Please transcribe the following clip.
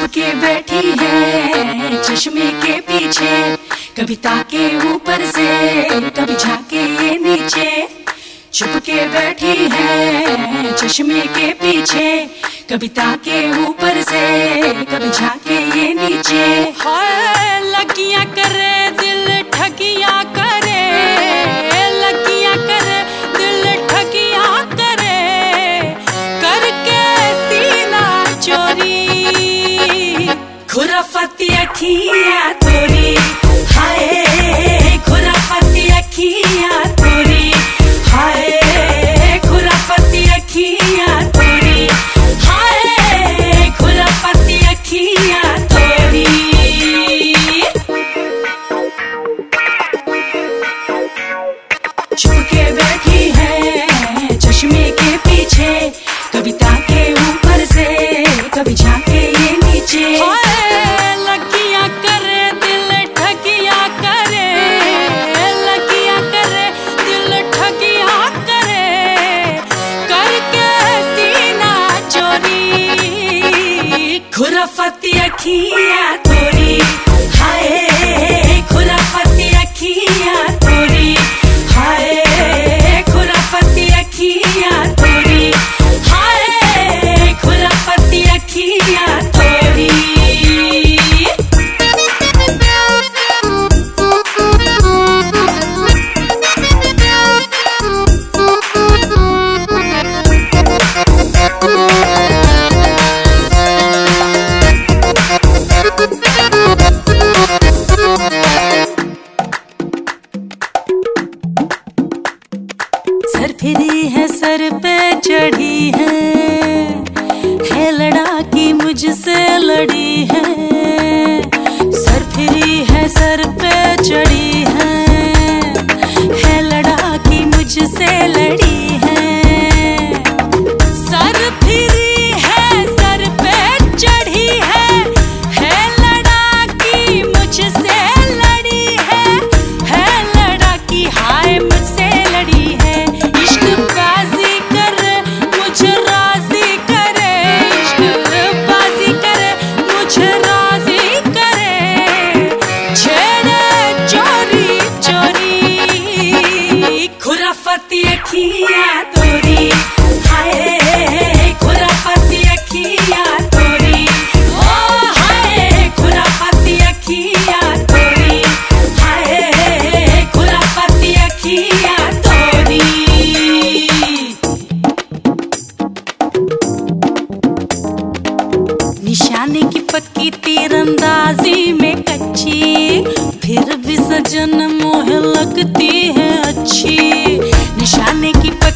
के बैठी है चश्मे के पीछे, कभी ताके ऊपर से कभी झांके ये नीचे। छुप के बैठी है चश्मे के पीछे, कभी ताके ऊपर से कभी झांके ये नीचे। हाय लगियां करे दिल ठगियां करे, लगियां करे दिल ठगियां करे, करके सीना चोरी। खुराफाती अखियां तोरी, हाय खुराफाती अखियां तोरी, हाय खुराफाती अखियां तोरी, हाय खुराफाती अखियां तोरी। छुप के बैठी है चश्मे के पीछे, कभी ताके ऊपर से कभी झांके ये नीचे। लगियां करे दिल ठगियां करे, लगियां करे दिल ठगियां करे, करके सीना चोरी। खुराफाती अखियां तोरी, हाय खुराफाती अखियां तोरी, हाय खुराफाती अखियां तोरी, हाय खुराफाती अखियां तोरी। सर फिरी है सर पे चढ़ी है लड़ाकी मुझसे लड़ी है। सर फिरी है सर पे चढ़ी है लड़ाकी मुझसे लड़ी है। सर फिरी है सर पे चढ़ी है लड़ाकी मुझसे लड़ी है लड़ाकी हाय मुझसे लड़ी है। खुराफाती अखियां तोरी, हाय खुराफाती अखियां तोरी, ओ हाय खुराफाती अखियां तोरी, हाय खुराफाती अखियां तोरी। निशाने की पक्की तीरंदाजी में कच्ची, फिर भी सजन मोह लगती है अच्छी। निशाने की